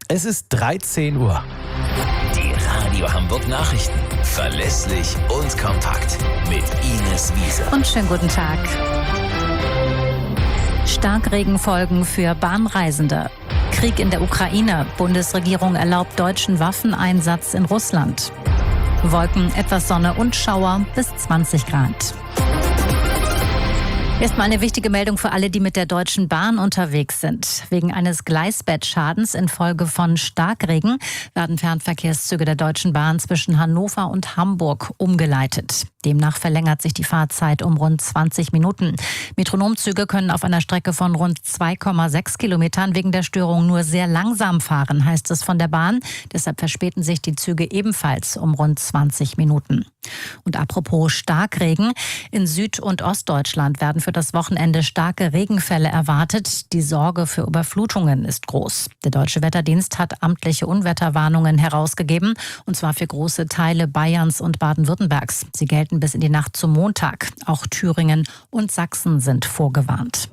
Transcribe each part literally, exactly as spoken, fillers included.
Es ist dreizehn Uhr. Die Radio Hamburg Nachrichten. Verlässlich und kompakt. Mit Ines Wiese. Und schönen guten Tag. Starkregenfolgen für Bahnreisende. Krieg in der Ukraine. Bundesregierung erlaubt deutschen Waffeneinsatz in Russland. Wolken, etwas Sonne und Schauer bis zwanzig Grad. Erstmal eine wichtige Meldung für alle, die mit der Deutschen Bahn unterwegs sind. Wegen eines Gleisbettschadens infolge von Starkregen werden Fernverkehrszüge der Deutschen Bahn zwischen Hannover und Hamburg umgeleitet. Demnach verlängert sich die Fahrzeit um rund zwanzig Minuten. Metronomzüge können auf einer Strecke von rund zwei Komma sechs Kilometern wegen der Störung nur sehr langsam fahren, heißt es von der Bahn. Deshalb verspäten sich die Züge ebenfalls um rund zwanzig Minuten. Und apropos Starkregen, in Süd- und Ostdeutschland werden für das Wochenende starke Regenfälle erwartet. Die Sorge für Überflutungen ist groß. Der Deutsche Wetterdienst hat amtliche Unwetterwarnungen herausgegeben, und zwar für große Teile Bayerns und Baden-Württembergs. Sie gelten bis in die Nacht zum Montag. Auch Thüringen und Sachsen sind vorgewarnt.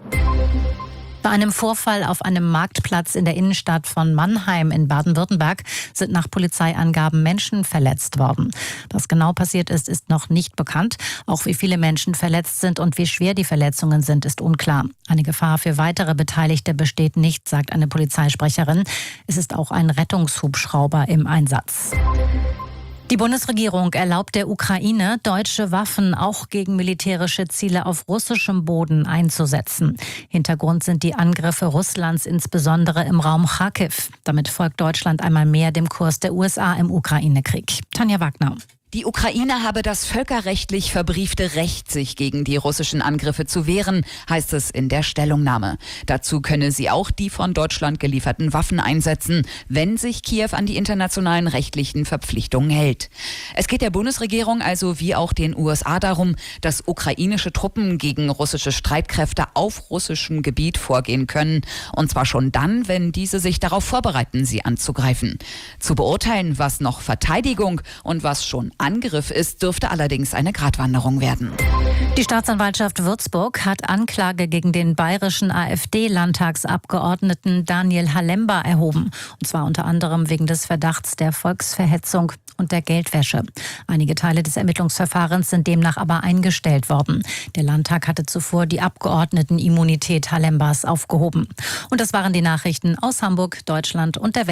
Bei einem Vorfall auf einem Marktplatz in der Innenstadt von Mannheim in Baden-Württemberg sind nach Polizeiangaben Menschen verletzt worden. Was genau passiert ist, ist noch nicht bekannt. Auch wie viele Menschen verletzt sind und wie schwer die Verletzungen sind, ist unklar. Eine Gefahr für weitere Beteiligte besteht nicht, sagt eine Polizeisprecherin. Es ist auch ein Rettungshubschrauber im Einsatz. Die Bundesregierung erlaubt der Ukraine, deutsche Waffen auch gegen militärische Ziele auf russischem Boden einzusetzen. Hintergrund sind die Angriffe Russlands, insbesondere im Raum Charkiw. Damit folgt Deutschland einmal mehr dem Kurs der U S A im Ukraine-Krieg. Tanja Wagner. Die Ukraine habe das völkerrechtlich verbriefte Recht, sich gegen die russischen Angriffe zu wehren, heißt es in der Stellungnahme. Dazu könne sie auch die von Deutschland gelieferten Waffen einsetzen, wenn sich Kiew an die internationalen rechtlichen Verpflichtungen hält. Es geht der Bundesregierung also wie auch den U S A darum, dass ukrainische Truppen gegen russische Streitkräfte auf russischem Gebiet vorgehen können. Und zwar schon dann, wenn diese sich darauf vorbereiten, sie anzugreifen. Zu beurteilen, was noch Verteidigung und was schon Angriff ist, dürfte allerdings eine Gratwanderung werden. Die Staatsanwaltschaft Würzburg hat Anklage gegen den bayerischen AfD-Landtagsabgeordneten Daniel Halemba erhoben. Und zwar unter anderem wegen des Verdachts der Volksverhetzung und der Geldwäsche. Einige Teile des Ermittlungsverfahrens sind demnach aber eingestellt worden. Der Landtag hatte zuvor die Abgeordnetenimmunität Halembas aufgehoben. Und das waren die Nachrichten aus Hamburg, Deutschland und der Welt.